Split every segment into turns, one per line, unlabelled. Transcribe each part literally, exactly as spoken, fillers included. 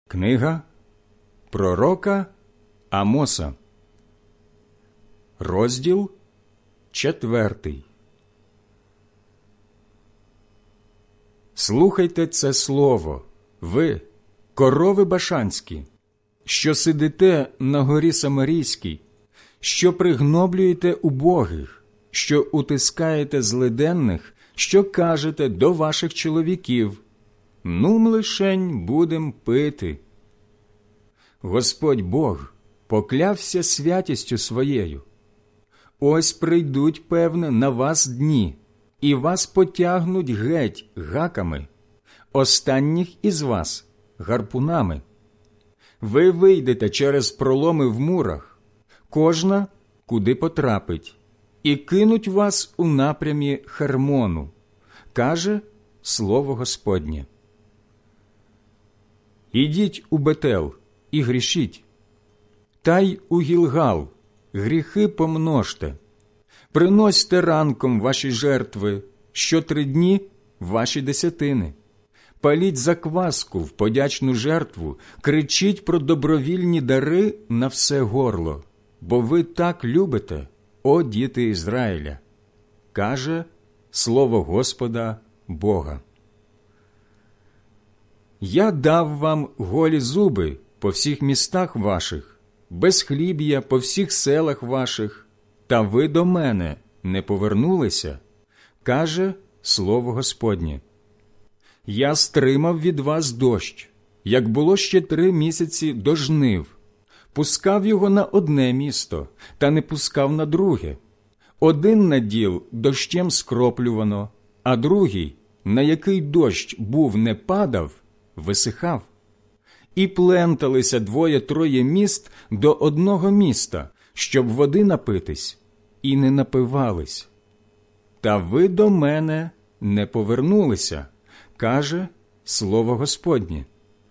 Книга пророка Амоса, розділ четвертий. Слухайте це слово, ви, корови башанські, що сидите на горі Самарійській, що пригноблюєте убогих, що утискаєте злиденних, що кажете до ваших чоловіків: «Нум лишень будем пити». Господь Бог поклявся святістю своєю. Ось прийдуть, певне, на вас дні, і вас потягнуть геть гаками, останніх із вас гарпунами. Ви вийдете через проломи в мурах, кожна куди потрапить, і кинуть вас у напрямі Хермону, каже слово Господнє. Ідіть у Бетел і грішіть, та й у Гілгал гріхи помножте. Приносьте ранком ваші жертви, що три дні ваші десятини. Паліть закваску в подячну жертву, кричіть про добровільні дари на все горло, бо ви так любите, о діти Ізраїля, каже слово Господа Бога. Я дав вам голі зуби по всіх містах ваших, безхліб'я по всіх селах ваших, та ви до мене не повернулися, каже слово Господнє. Я стримав від вас дощ, як було ще три місяці до жнив, пускав його на одне місто, та не пускав на друге. Один наділ дощем скроплювано, а другий, на який дощ був не падав, висихав. І пленталися двоє-троє міст до одного міста, щоб води напитись, і не напивались. Та ви до мене не повернулися, каже слово Господнє.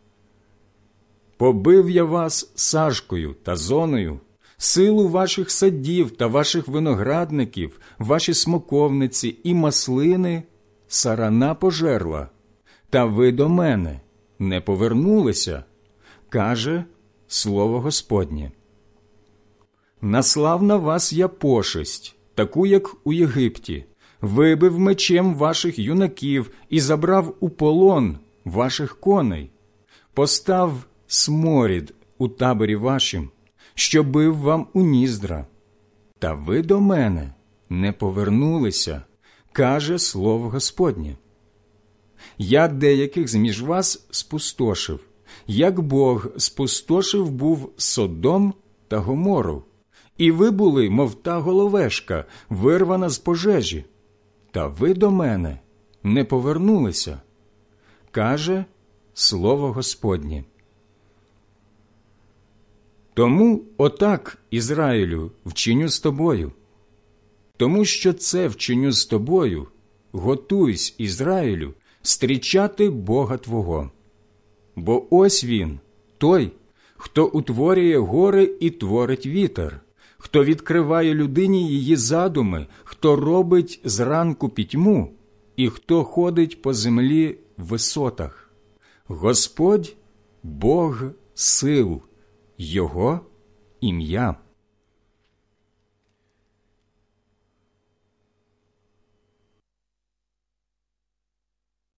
Побив я вас сажкою та зоною, силу ваших садів та ваших виноградників, ваші смоковниці і маслини сарана пожерла, та ви до мене не повернулися, каже слово Господнє. Наслав на вас я пошесть, таку, як у Єгипті, вибив мечем ваших юнаків і забрав у полон ваших коней, постав сморід у таборі вашім, що бив вам у ніздра. Та ви до мене не повернулися, каже слово Господнє. Я деяких зміж вас спустошив, як Бог спустошив був Содом та Гомору, і ви були, мов та головешка, вирвана з пожежі. Та ви до мене не повернулися, каже слово Господнє. Тому отак, Ізраїлю, вчиню з тобою. Тому що це вчиню з тобою, готуйсь, Ізраїлю, стрічати Бога твого. Бо ось Він, той, хто утворює гори і творить вітер, хто відкриває людині її задуми, хто робить зранку пітьму і хто ходить по землі в висотах. Господь – Бог сил, Його ім'я.